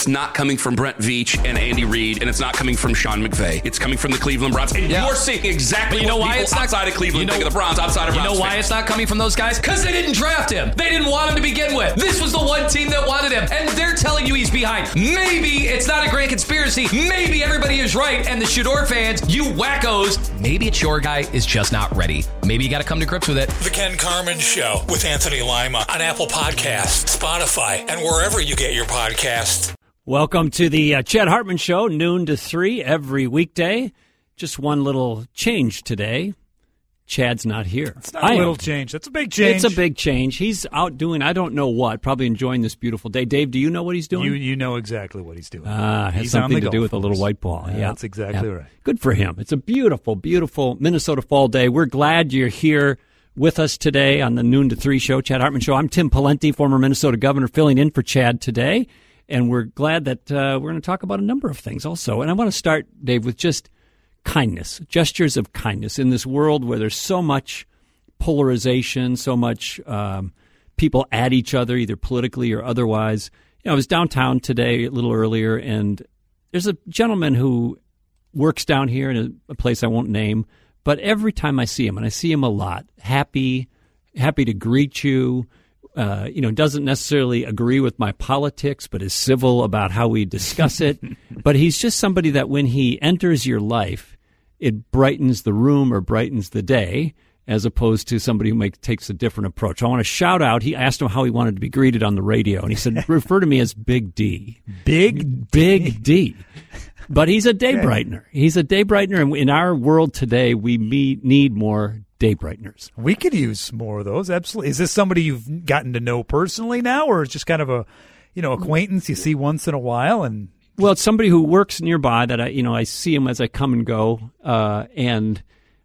it's not coming from Brent Veach and Andy Reid, and it's not coming from Sean McVay. It's coming from the Cleveland Browns. And you're seeing exactly what people outside of Cleveland think of the Browns, outside of Browns. You know why it's not coming from those guys? Because they didn't draft him. They didn't want him to begin with. This was the one team that wanted him, and they're telling you he's behind. Maybe it's not a grand conspiracy. Maybe everybody is right, and the Shador fans, you wackos, maybe it's your guy is just not ready. Maybe you got to come to grips with it. The Ken Carman Show with Anthony Lima on Apple Podcasts, Spotify, and wherever you get your podcasts. Welcome to the Chad Hartman Show, noon to 3 every weekday. Just one little change today. Chad's not here. It's not a little change. That's a big change. It's a big change. He's out doing I don't know what, probably enjoying this beautiful day. Dave, do you know what he's doing? You know exactly what he's doing. Has something to do with a little white ball. Yeah, that's exactly right. Good for him. It's a beautiful, beautiful Minnesota fall day. We're glad you're here with us today on the noon to 3 show, Chad Hartman Show. I'm Tim Pawlenty, former Minnesota governor, filling in for Chad today. And we're glad that we're going to talk about a number of things also. And I want to start, Dave, with just kindness, gestures of kindness in this world where there's so much polarization, so much people at each other, either politically or otherwise. You know, I was downtown today a little earlier, and there's a gentleman who works down here in a place I won't name, but every time I see him, and I see him a lot, happy to greet you, doesn't necessarily agree with my politics, but is civil about how we discuss it. But he's just somebody that when he enters your life, it brightens the room or brightens the day, as opposed to somebody who takes a different approach. I want to shout out. He asked him how he wanted to be greeted on the radio, and he said, refer to me as Big D. Big D. But he's a day brightener. He's a day brightener, and in our world today, we need more day brighteners. We could use more of those, absolutely. Is this somebody you've gotten to know personally now, or is it just kind of a acquaintance you see once in a while? And well, it's somebody who works nearby that I see him as I come and go, and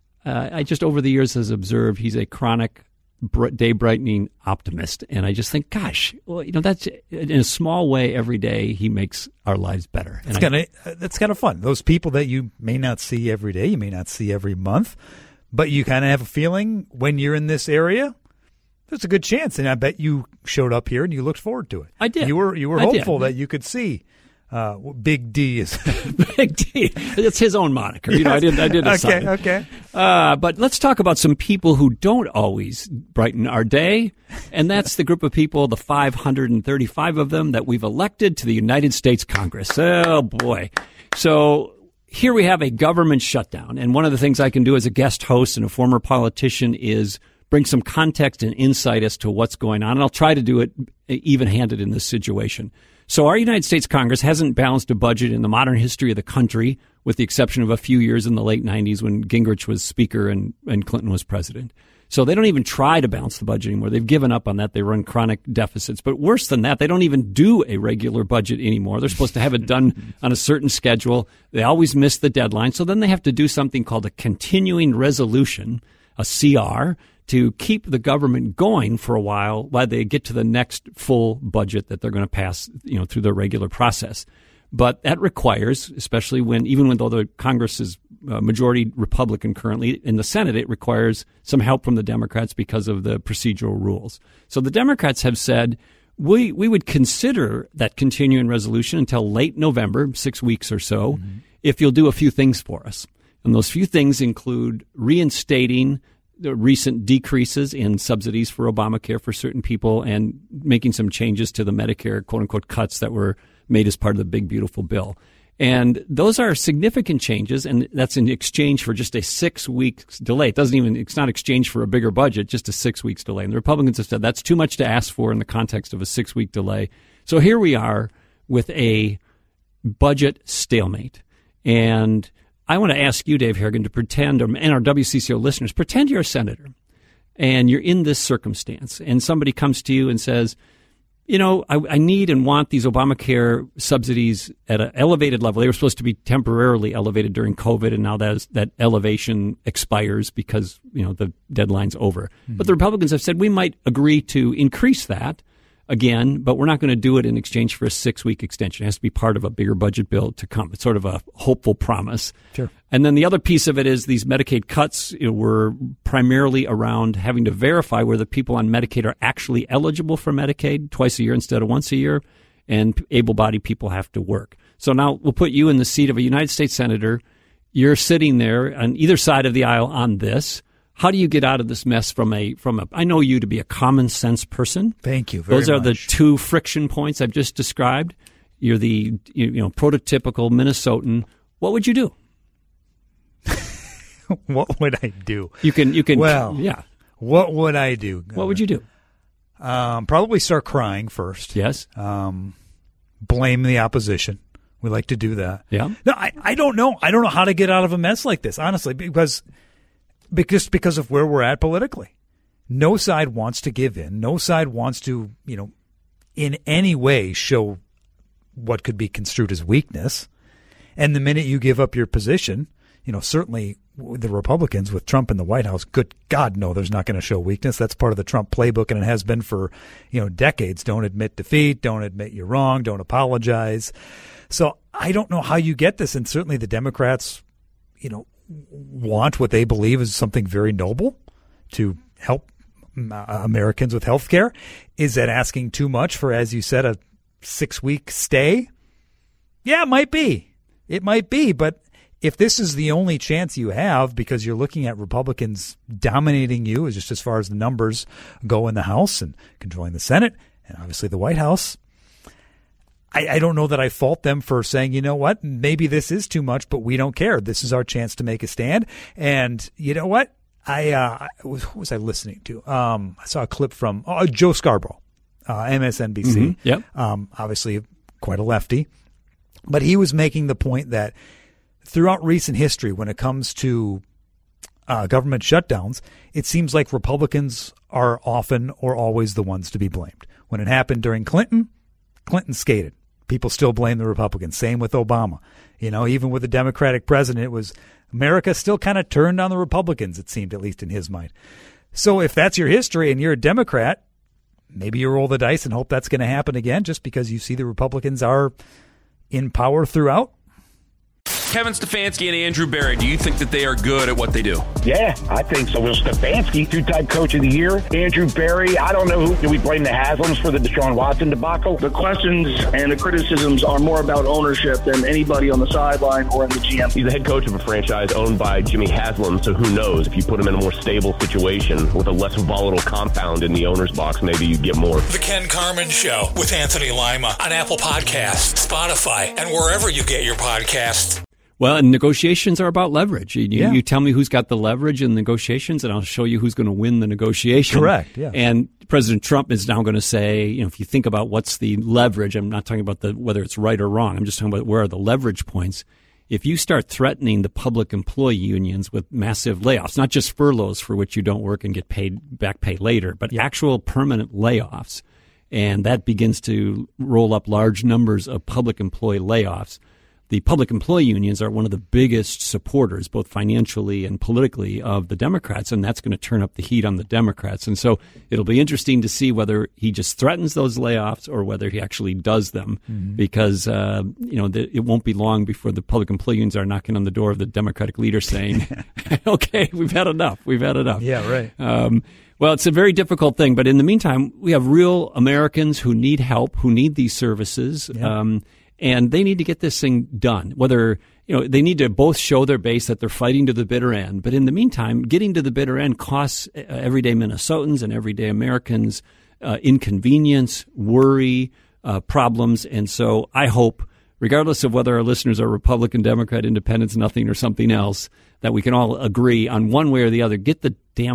I just over the years has observed he's a chronic day brightening optimist, and I just think, gosh, well, that's in a small way every day he makes our lives better. And that's kind of fun. Those people that you may not see every day, you may not see every month, but you kind of have a feeling when you're in this area, there's a good chance, and I bet you showed up here and you looked forward to it. I did. You were hopeful that you could see. Big D is Big D. It's his own moniker. Yes. I did assign it. Okay. But let's talk about some people who don't always brighten our day, and that's the group of people, the 535 of them that we've elected to the United States Congress. Oh boy! So here we have a government shutdown, and one of the things I can do as a guest host and a former politician is bring some context and insight as to what's going on, and I'll try to do it even-handed in this situation. So our United States Congress hasn't balanced a budget in the modern history of the country, with the exception of a few years in the late 90s when Gingrich was Speaker and Clinton was President. So they don't even try to balance the budget anymore. They've given up on that. They run chronic deficits. But worse than that, they don't even do a regular budget anymore. They're supposed to have it done on a certain schedule. They always miss the deadline. So then they have to do something called a continuing resolution, a CR, to keep the government going for a while they get to the next full budget that they're going to pass, through the regular process. But that requires, especially even though the Congress is majority Republican currently, in the Senate, it requires some help from the Democrats because of the procedural rules. So the Democrats have said, we would consider that continuing resolution until late November, 6 weeks or so, if you'll do a few things for us. And those few things include reinstating the recent decreases in subsidies for Obamacare for certain people and making some changes to the Medicare, quote-unquote, cuts that were made as part of the big, beautiful bill. And those are significant changes, and that's in exchange for just a 6 weeks delay. It's not exchange for a bigger budget, just a 6 weeks delay. And the Republicans have said that's too much to ask for in the context of a 6 week delay. So here we are with a budget stalemate. And I want to ask you, Dave Harrigan, to pretend, and our WCCO listeners, pretend you're a senator and you're in this circumstance and somebody comes to you and says, I need and want these Obamacare subsidies at an elevated level. They were supposed to be temporarily elevated during COVID, and now that elevation expires because, the deadline's over. Mm-hmm. But the Republicans have said we might agree to increase that again, but we're not going to do it in exchange for a 6 week extension. It has to be part of a bigger budget bill to come. It's sort of a hopeful promise. Sure. And then the other piece of it is these Medicaid cuts were primarily around having to verify whether people on Medicaid are actually eligible for Medicaid twice a year instead of once a year. and able-bodied people have to work. So now we'll put you in the seat of a United States senator. You're sitting there on either side of the aisle on this. How do you get out of this mess from a? I know you to be a common sense person. Thank you very much. Those are the two friction points I've just described. You're the prototypical Minnesotan. What would you do? What would I do? You can. Well, yeah. What would I do? What would you do? Probably start crying first. Yes. Blame the opposition. We like to do that. Yeah. No, I don't know. I don't know how to get out of a mess like this, honestly, because of where we're at politically. No side wants to give in. No side wants to, in any way show what could be construed as weakness. And the minute you give up your position, certainly the Republicans with Trump in the White House, good God, no, there's not going to show weakness. That's part of the Trump playbook, and it has been for, decades. Don't admit defeat. Don't admit you're wrong. Don't apologize. So I don't know how you get this. And certainly the Democrats, want what they believe is something very noble to help Americans with health care. Is that asking too much for, as you said, a 6-week stay? Yeah, it might be. It might be. But if this is the only chance you have because you're looking at Republicans dominating you, just as far as the numbers go in the House and controlling the Senate and obviously the White House, I don't know that I fault them for saying, you know what, maybe this is too much, but we don't care. This is our chance to make a stand. And you know what? Who was I listening to? I saw a clip from Joe Scarborough, MSNBC. Mm-hmm. Yep. Obviously quite a lefty. But he was making the point that throughout recent history, when it comes to government shutdowns, it seems like Republicans are often or always the ones to be blamed. When it happened during Clinton skated. People still blame the Republicans. Same with Obama. Even with the Democratic president, it was America still kind of turned on the Republicans, it seemed, at least in his mind. So if that's your history and you're a Democrat, maybe you roll the dice and hope that's going to happen again just because you see the Republicans are in power throughout. Kevin Stefanski and Andrew Berry, do you think that they are good at what they do? Yeah, I think so. Well, Stefanski, 2-time coach of the year. Andrew Berry, I don't know who. Do we blame the Haslams for the Deshaun Watson debacle? The questions and the criticisms are more about ownership than anybody on the sideline or in the GM. He's the head coach of a franchise owned by Jimmy Haslam, so who knows? If you put him in a more stable situation with a less volatile compound in the owner's box, maybe you'd get more. The Ken Carman Show with Anthony Lima on Apple Podcasts, Spotify, and wherever you get your podcasts. Well, and negotiations are about leverage. You tell me who's got the leverage in negotiations, and I'll show you who's going to win the negotiation. Correct, yeah. And President Trump is now going to say, if you think about what's the leverage, I'm not talking about whether it's right or wrong. I'm just talking about where are the leverage points. If you start threatening the public employee unions with massive layoffs, not just furloughs for which you don't work and get back pay later, but actual permanent layoffs, and that begins to roll up large numbers of public employee layoffs, the public employee unions are one of the biggest supporters, both financially and politically, of the Democrats, and that's going to turn up the heat on the Democrats. And so it'll be interesting to see whether he just threatens those layoffs or whether he actually does them, because it won't be long before the public employee unions are knocking on the door of the Democratic leader saying, okay, we've had enough. We've had enough. Yeah, right. Well, it's a very difficult thing, but in the meantime, we have real Americans who need help, who need these services. Yeah. And they need to get this thing done. Whether, they need to both show their base that they're fighting to the bitter end. But in the meantime, getting to the bitter end costs everyday Minnesotans and everyday Americans inconvenience, worry, problems. And so I hope, regardless of whether our listeners are Republican, Democrat, Independents, nothing, or something else, that we can all agree on one way or the other, get the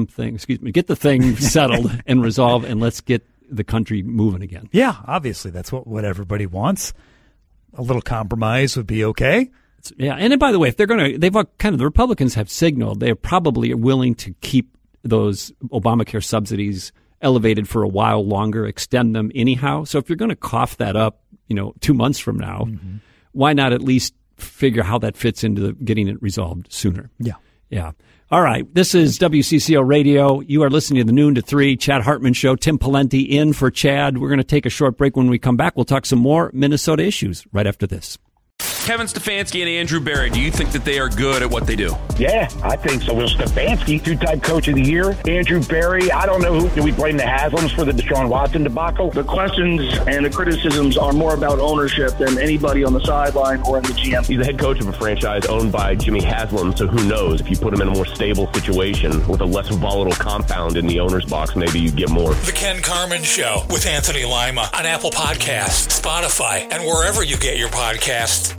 thing settled and resolved, and let's get the country moving again. Yeah, obviously, that's what everybody wants. A little compromise would be okay. Yeah, and then, by the way, if the Republicans have signaled they're probably willing to keep those Obamacare subsidies elevated for a while longer, extend them anyhow. So if you're going to cough that up, 2 months from now, why not at least figure how that fits into getting it resolved sooner? Yeah. Yeah. All right. This is WCCO Radio. You are listening to the Noon to 3 Chad Hartman Show. Tim Pawlenty in for Chad. We're going to take a short break. When we come back, we'll talk some more Minnesota issues right after this. Kevin Stefanski and Andrew Berry, do you think that they are good at what they do? Yeah, I think so. Will Stefanski, two-time coach of the year. Andrew Berry, I don't know who. Do we blame the Haslams for the Deshaun Watson debacle? The questions and the criticisms are more about ownership than anybody on the sideline or in the GM. He's the head coach of a franchise owned by Jimmy Haslam, so who knows? If you put him in a more stable situation with a less volatile compound in the owner's box, maybe you get more. The Ken Carman Show with Anthony Lima on Apple Podcasts, Spotify, and wherever you get your podcasts.